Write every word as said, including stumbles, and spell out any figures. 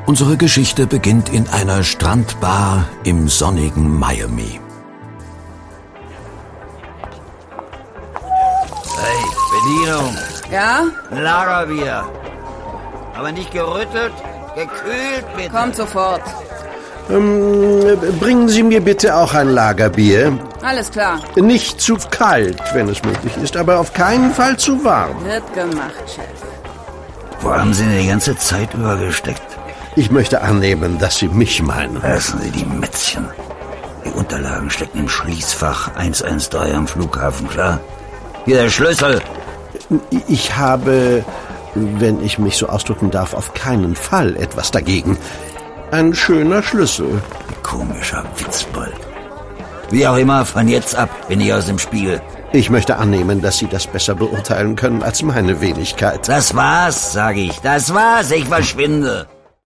Unsere Geschichte beginnt in einer Strandbar im sonnigen Miami. Hey, Bedienung. Ja? Ein Lagerbier. Aber nicht gerüttelt, gekühlt bitte. Kommt sofort. Ähm, bringen Sie mir bitte auch ein Lagerbier. Alles klar. Nicht zu kalt, wenn es möglich ist, aber auf keinen Fall zu warm. Wird gemacht, Chef. Wo haben Sie denn die ganze Zeit über gesteckt? Ich möchte annehmen, dass Sie mich meinen. Lassen Sie die Mätzchen. Die Unterlagen stecken im Schließfach eins eins drei am Flughafen, klar? Hier der Schlüssel. Ich habe, wenn ich mich so ausdrücken darf, auf keinen Fall etwas dagegen. Ein schöner Schlüssel. Komischer Witzbold. Wie auch immer, von jetzt ab bin ich aus dem Spiel. Ich möchte annehmen, dass Sie das besser beurteilen können als meine Wenigkeit. Das war's, sag ich. Das war's. Ich verschwinde.